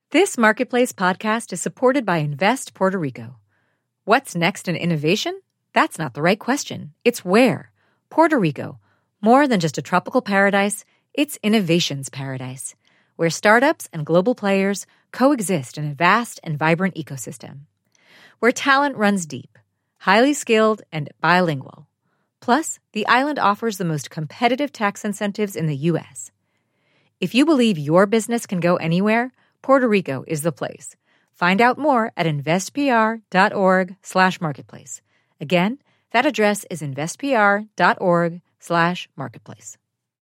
This Marketplace podcast is supported by Invest Puerto Rico. What's next in innovation? That's not the right question. It's where. Puerto Rico. More than just a tropical paradise, it's innovation's paradise, where startups and global players coexist in a vast and vibrant ecosystem. Where talent runs deep, highly skilled, and bilingual. Plus, the island offers the most competitive tax incentives in the U.S. If you believe your business can go anywhere, Puerto Rico is the place. Find out more at investpr.org/marketplace. Again, that address is investpr.org/marketplace.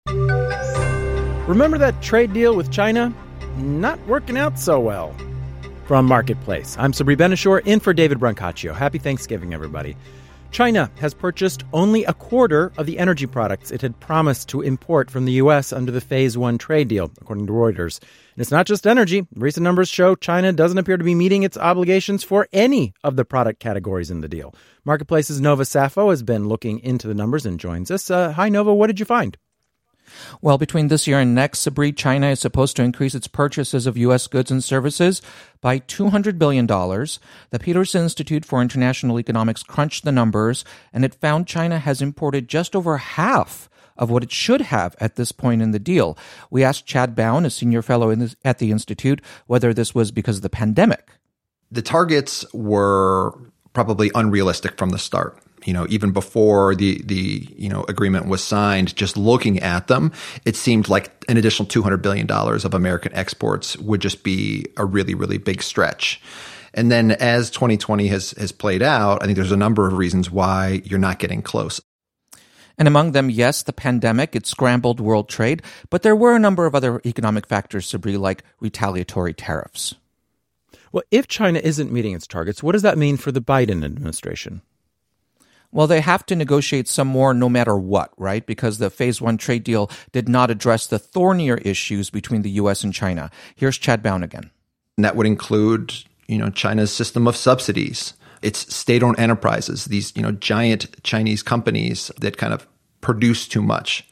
Remember that trade deal with China? Not working out so well. From Marketplace, I'm Sabri Benishore, in for David Brancaccio. Happy Thanksgiving, everybody. China has purchased only a quarter of the energy products it had promised to import from the U.S. under the Phase 1 trade deal, according to Reuters. And it's not just energy. Recent numbers show China doesn't appear to be meeting its obligations for any of the product categories in the deal. Marketplace's Nova Safo has been looking into the numbers and joins us. Hi, Nova. What did you find? Well, between this year and next, Sabri, China is supposed to increase its purchases of U.S. goods and services by $200 billion. The Peterson Institute for International Economics crunched the numbers, and it found China has imported just over half of what it should have at this point in the deal. We asked Chad Bown, a senior fellow at the Institute, whether this was because of the pandemic. The targets were probably unrealistic from the start. Even before the agreement was signed, just looking at them, it seemed like an additional $200 billion of American exports would just be a really, really big stretch. And then as 2020 has played out, I think there's a number of reasons why you're not getting close. And among them, yes, the pandemic, it scrambled world trade, but there were a number of other economic factors, Sabri, like retaliatory tariffs. Well, if China isn't meeting its targets, what does that mean for the Biden administration? Well, they have to negotiate some more no matter what, right? Because the Phase 1 trade deal did not address the thornier issues between the U.S. and China. Here's Chad Bown again. And that would include, China's system of subsidies, its state-owned enterprises, these, giant Chinese companies that kind of produce too much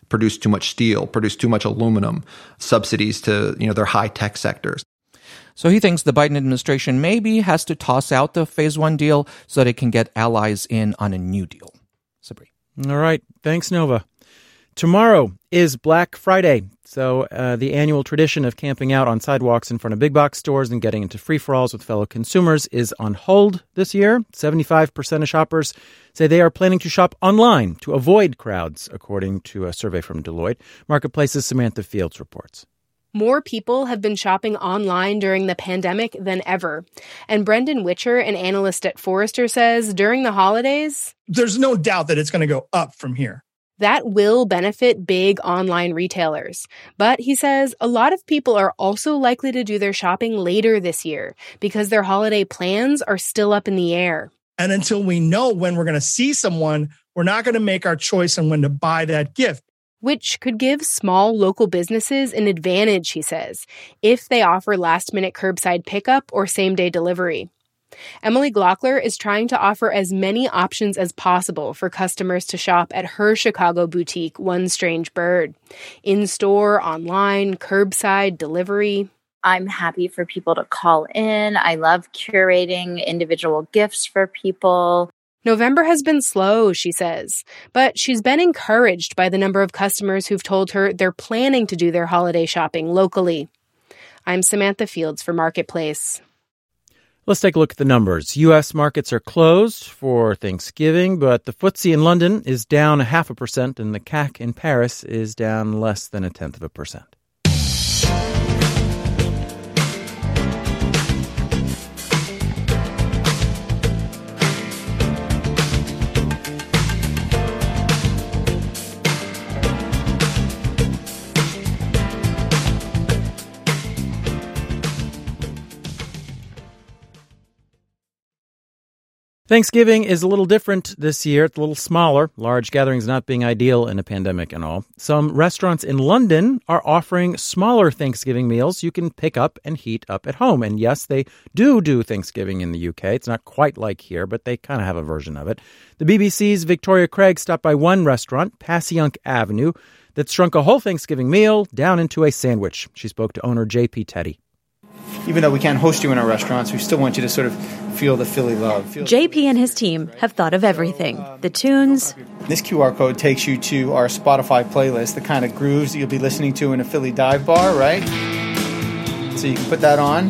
steel, produce too much aluminum, subsidies to, their high-tech sectors. So he thinks the Biden administration maybe has to toss out the Phase 1 deal so that it can get allies in on a new deal. Sabri. All right. Thanks, Nova. Tomorrow is Black Friday, so the annual tradition of camping out on sidewalks in front of big box stores and getting into free-for-alls with fellow consumers is on hold this year. 75% of shoppers say they are planning to shop online to avoid crowds, according to a survey from Deloitte. Marketplace's Samantha Fields reports. More people have been shopping online during the pandemic than ever. And Brendan Witcher, an analyst at Forrester, says during the holidays, there's no doubt that it's going to go up from here. That will benefit big online retailers. But he says a lot of people are also likely to do their shopping later this year because their holiday plans are still up in the air. And until we know when we're going to see someone, we're not going to make our choice on when to buy that gift. Which could give small local businesses an advantage, he says, if they offer last-minute curbside pickup or same-day delivery. Emily Glockler is trying to offer as many options as possible for customers to shop at her Chicago boutique, One Strange Bird. In-store, online, curbside, delivery. I'm happy for people to call in. I love curating individual gifts for people. November has been slow, she says, but she's been encouraged by the number of customers who've told her they're planning to do their holiday shopping locally. I'm Samantha Fields for Marketplace. Let's take a look at the numbers. U.S. markets are closed for Thanksgiving, but the FTSE in London is down 0.5%, and the CAC in Paris is down less than 0.1%. Thanksgiving is a little different this year. It's a little smaller, large gatherings not being ideal in a pandemic and all. Some restaurants in London are offering smaller Thanksgiving meals you can pick up and heat up at home. And yes, they do Thanksgiving in the UK. It's not quite like here, but they kind of have a version of it. The BBC's Victoria Craig stopped by one restaurant, Passyunk Avenue, that shrunk a whole Thanksgiving meal down into a sandwich. She spoke to owner J.P. Teddy. even though we can't host you in our restaurants, we still want you to sort of feel the Philly love. JP and his team have thought of everything. The tunes. This QR code takes you to our Spotify playlist, the kind of grooves that you'll be listening to in a Philly dive bar, right? So you can put that on.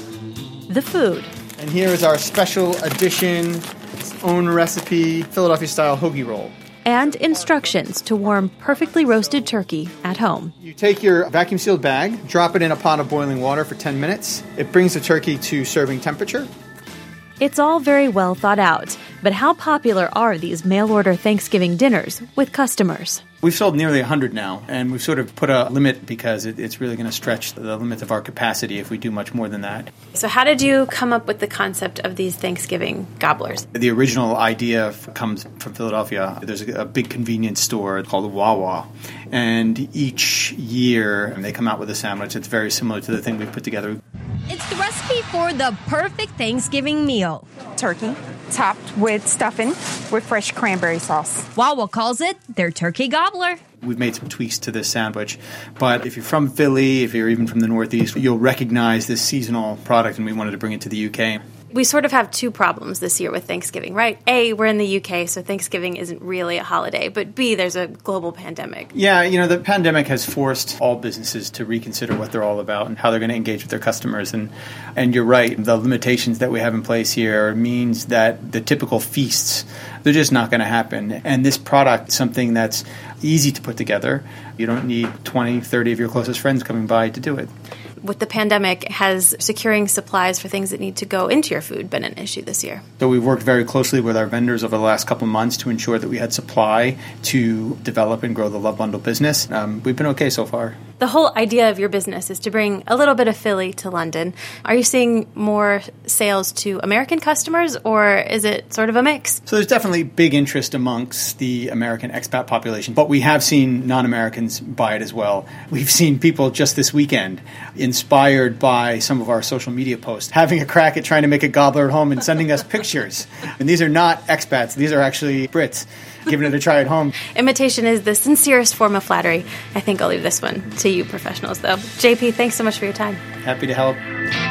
The food. And here is our special edition, its own recipe, Philadelphia-style hoagie roll. And instructions to warm perfectly roasted turkey at home. You take your vacuum-sealed bag, drop it in a pot of boiling water for 10 minutes. It brings the turkey to serving temperature. It's all very well thought out, but how popular are these mail-order Thanksgiving dinners with customers? We've sold nearly 100 now, and we've sort of put a limit because it's really going to stretch the limit of our capacity if we do much more than that. So how did you come up with the concept of these Thanksgiving gobblers? The original idea comes from Philadelphia. There's a big convenience store called Wawa, and each year they come out with a sandwich that's very similar to the thing we've put together. It's the recipe for the perfect Thanksgiving meal. Turkey, topped with stuffing with fresh cranberry sauce. Wawa calls it their turkey gobbler. We've made some tweaks to this sandwich, but if you're from Philly, if you're even from the Northeast, you'll recognize this seasonal product, and we wanted to bring it to the UK. We sort of have two problems this year with Thanksgiving, right? A, we're in the UK, so Thanksgiving isn't really a holiday. But B, there's a global pandemic. Yeah, the pandemic has forced all businesses to reconsider what they're all about and how they're going to engage with their customers. And you're right, the limitations that we have in place here means that the typical feasts, they're just not going to happen. And this product, something that's easy to put together, you don't need 20, 30 of your closest friends coming by to do it. With the pandemic, has securing supplies for things that need to go into your food been an issue this year? So we've worked very closely with our vendors over the last couple of months to ensure that we had supply to develop and grow the Love Bundle business. We've been okay so far. The whole idea of your business is to bring a little bit of Philly to London. Are you seeing more sales to American customers, or is it sort of a mix? So there's definitely big interest amongst the American expat population, but we have seen non-Americans buy it as well. We've seen people just this weekend, inspired by some of our social media posts, having a crack at trying to make a gobbler at home and sending us pictures. And these are not expats. These are actually Brits giving it a try at home. Imitation is the sincerest form of flattery. I think I'll leave this one to you professionals, though. JP, thanks so much for your time. Happy to help.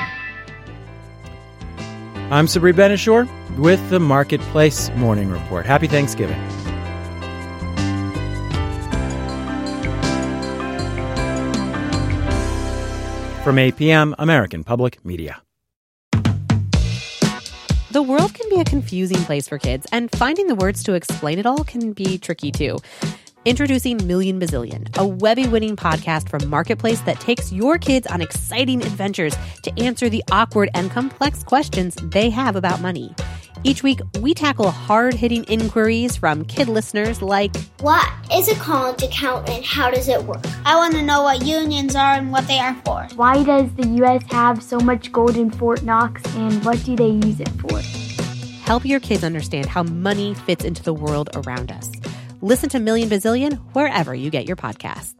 I'm Sabri Ben-Achour with the Marketplace Morning Report. Happy Thanksgiving. From APM, American Public Media. The world can be a confusing place for kids, and finding the words to explain it all can be tricky too. Introducing Million Bazillion, a Webby-winning podcast from Marketplace that takes your kids on exciting adventures to answer the awkward and complex questions they have about money. Each week, we tackle hard-hitting inquiries from kid listeners like, what is a college account and how does it work? I want to know what unions are and what they are for. Why does the U.S. have so much gold in Fort Knox, and what do they use it for? Help your kids understand how money fits into the world around us. Listen to Million Bazillion wherever you get your podcasts.